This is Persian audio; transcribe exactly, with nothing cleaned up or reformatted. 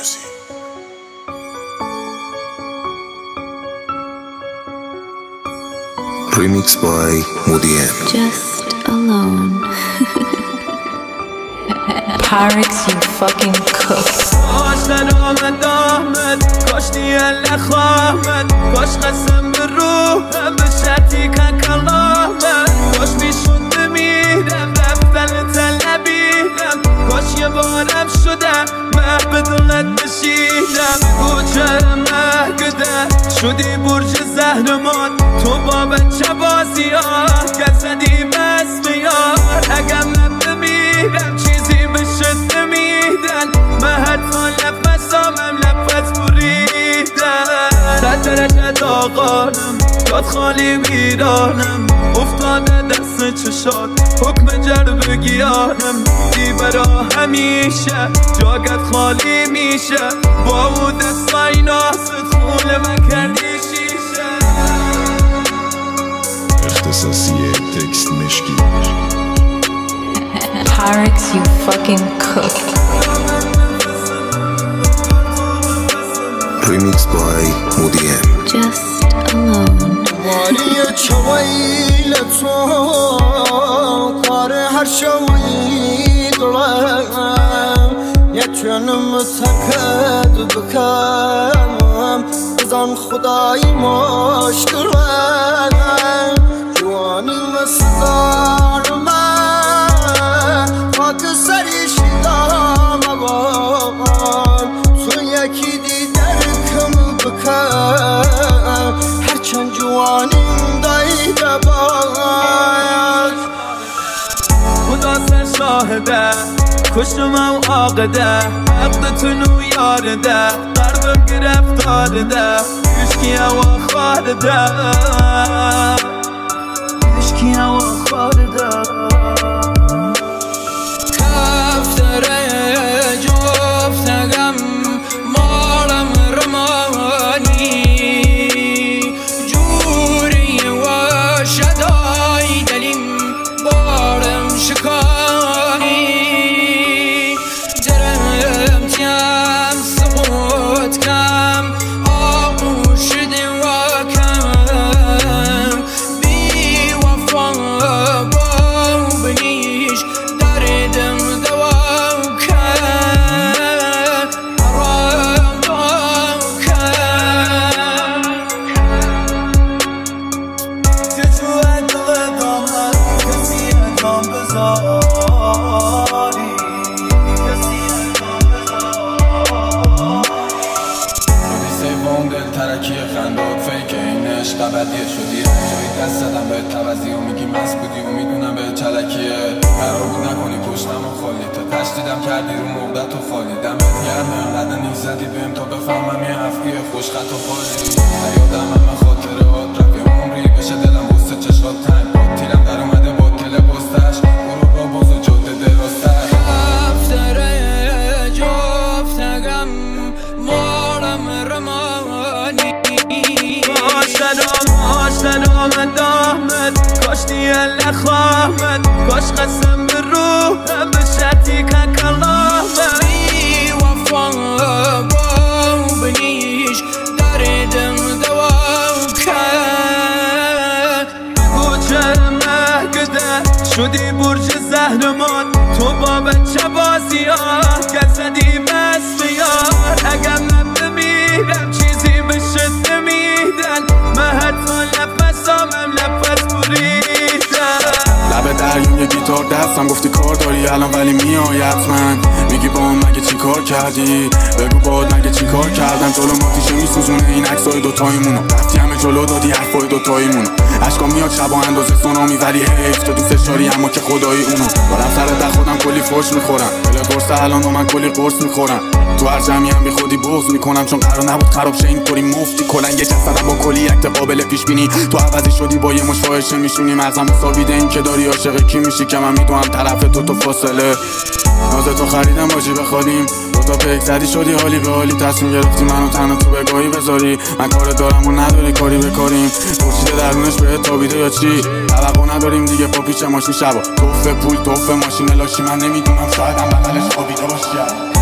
Remix by Mudiem. Just alone. Pirates, you fucking cook. کاش نرامد آمد کاش دیل نخواهد کاش قسم به روحم به شرطی که کلامد کاش میشون بمیرم رفتن طلبیدم کاش یه بارم شدم مه به دلت بشیدم کوچه مهگده شدی برج زهرمان تو با بچه بازی ها که زدی بست یار اگم نبمیرم چیزی بشد نمیدن من حتی نفسامم نفس بریدن صد درجه داغانم یاد خالی ویرانم افتاده دست چشات حکم جرب گیانم دی برا همیشه جاگت خالی میشه با او دستای ناست خون من کردی شیشه اختصاصی تکست مشکی Pirates, you fucking cook. Remix by Mudiem. Just alone. واری چویل تو کار هر شوی دلم یتونم سکت بکم بزن خدای مشکلم جوانی مسزار من خاک سری شیدام بان تو یکی دیدر کم بکم هرچند جوانیم دایده باید خدا سر شاهده کشتم او عاقده عقدتونو یارده قربم گرفتارده اشکی هوا خارده اشکی هوا خارده کفتره جفتگم مارم رمانی جوری و شدای دلیم بارم شکانی درم تیم سقوط کم آغوش دیوا کم بی وفا با بنیش دردم دوا کم حرام دوا کم چجوه دل دامن کسی انجام بذاری کسی انجام بذاری شدی سیوم دل ترکی خندات فیک این عشق ابدیه شدی جایی دست زدم به توزی و میگی مست بودی و میدونم به چلکیه قرار بود نکنی پشتم و خالی تا تشدیدم کردی رو مقدت و خالی دمت گرم انقدر نیز زدی بهم تا بفهمم یه افقی خوش خط و خالی نیادم همه خاطرات رفت یه عمری بشه دلم بسته چشات تنگ با تیرم در اومده با تل بستش برو را باز و جاده درازتر کفتره جفتگم مارم رمانی کاش ندام ندامد آمد کاش دیل نخواهد کاش قسم به روحم به شرطی که کلامد بی وفا با بنیش دردم دوا کن کوچه مهگده شدی برج زهرمان تو با بچه بازی ها که زدی بست یار اگم نبمیرم چیزی بشد نمیدن من حتی نفسامم نفس بریدن لب دریون یه گیتار دستم گفتی کار داری الان ولی میای حتما میگی با هم مگه چی کار کردی بگو باد مگه چی کار کردم جلو ماتیشه میسوزونه این عکسای دوتاییمونو رفتی همه جلو دادی حرفای دوتاییمونو اشکا میاد شب و اندازه سونامی ولی حیف تو دوستش داری اما که خدایی اونو دارم سر ده خودم کلی فوش میخورم دل قرص الان با من کلی قرص میخورم تو هر جمعی هم بی خودی بغض میکنم چون قرار نبود خراب شه اینطوری مفتی کلا یه جسدم با کلی اکت قابل پیش بینی تو عوضی شدی با یه مش فاحشه میشونی مغزم مساویده این که داری عاشق کی میشی که من میدونم طرف تو تو فاصله ناز تو خریدم باجی بخوادیم دوتا پیک زدی شدی حالی به حالی تصمیم گرفتی منو تنها تو بگاهی بذاری من کار دارم و نداری کاری بکاریم پرسیده درونش بهت تابیده یا چی توقع نداریم دیگه با پیچ ماشین شبا توفه پول توفه ماشین لاشی من نمیدونم شاید هم بغلش خوابیده باشی